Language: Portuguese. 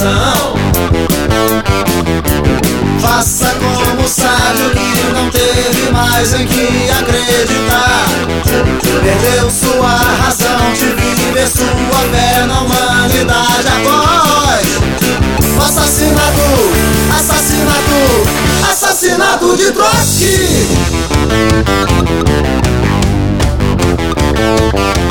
coração. Faça como o sábio que não teve mais em que acreditar. Perdeu sua razão de viver sua fé na humanidade. Após o assassinato, assassinato, assassinato de Trotsky.